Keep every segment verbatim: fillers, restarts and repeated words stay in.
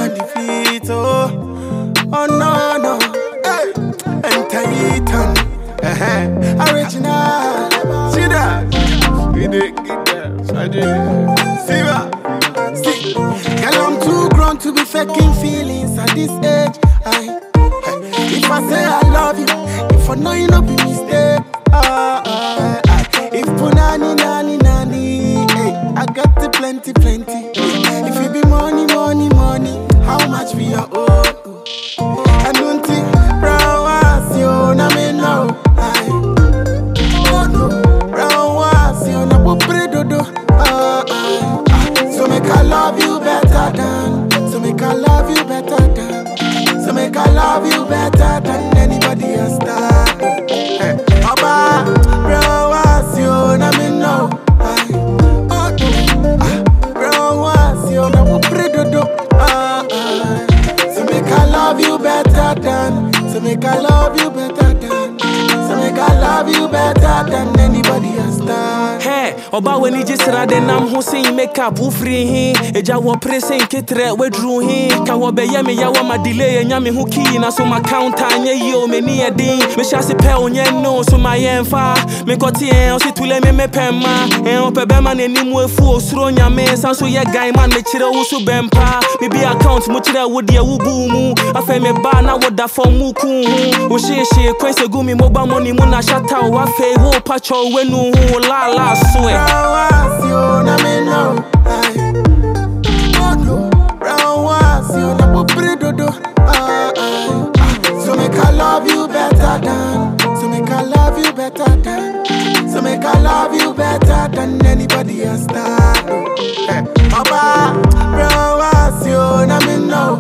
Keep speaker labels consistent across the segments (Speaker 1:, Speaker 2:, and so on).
Speaker 1: and defeat, oh, oh no, no, hey, and Titan, uh-huh, original, see that, we did get that, so I did it, see that, see, girl, I'm too grown to be faking feelings at this age, I, if I say I love you, if I know you no be mistake, ah, ah, ah, if punani, nani, nani, hey, I got the plenty, plenty, if it be money, money, money, how much for your own? I don't think brown was you, na me know. Oh no, brown was you, na po predodo. Ah ah. So make I love you better than, so make I love you better than, so make I love you better than anybody else. Hey, Papa, brown was you, na me know. Oh no, brown was you, na po predodo. Ah ah. So make I love you better than, so make I love you better than, so make I love you better than anybody else done.
Speaker 2: Hey, oba when you just rather nam who say make up who free him, a jaw pressing kitre we drew him, can what be yammy yawa my delay and yammy who key na so my counter and yo me near ding, me shall say pay on your nose so my enfa, me got here, sit to let me me pema, and ope beman and him with four thrown your mess, and so your guy man me chira who so bempa, maybe account much that would dear wubu. I feel me ba na what that for muku. O she she quense gumi mobile money muna shata wa fe ho pacho wenu la la swear.
Speaker 1: Brown was you na me know. Oh no, brown was you na po predodo. Ah ah. So make I love you better than, so make I love you better than, so make I love you better than anybody else. Hey, Papa, brown was you na me know.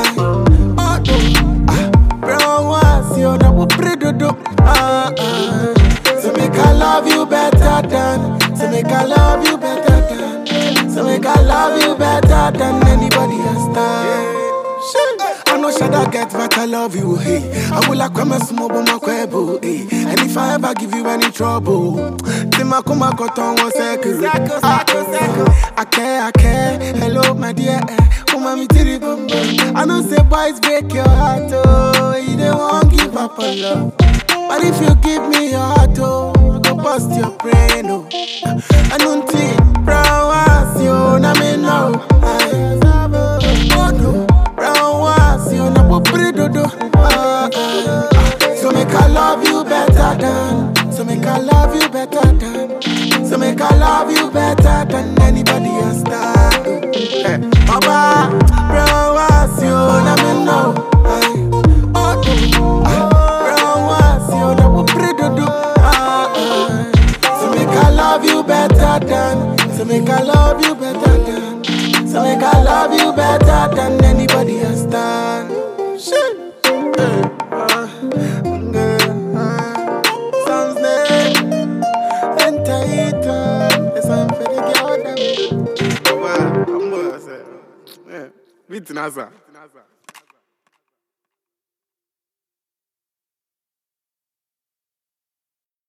Speaker 1: Ah, ah. So make I love you better than, so make I love you better than, so make I love you better than anybody else done. I know Shada get but I love you, hey. I will like come and smoke my quebo, hey. And if I ever give you any trouble, Tima kuma koton one second. I care, I care. Hello, my dear. Kuma mi tiri bum bum. I know say boys break your heart, oh. You don't want give up on love. But if you give me your heart, oh, I go bust your brain, oh. I don't think brown was you, na me know. Oh no, brown was you, na po predodo. Ah ah. So make I love you better than, so make I love you better than, so make I love you better than anybody else done. Hey, Papa, brown was you, na me know. Oh no, brown was you, na po predodo. Ah ah. So make I love you better than, so make I love you better than, so make I love you better than anybody else done. Shit. Hey, uh, good, uh, sounds nice. And Titan, it's time for the girl. I'm going to say, yeah, beat Nasa.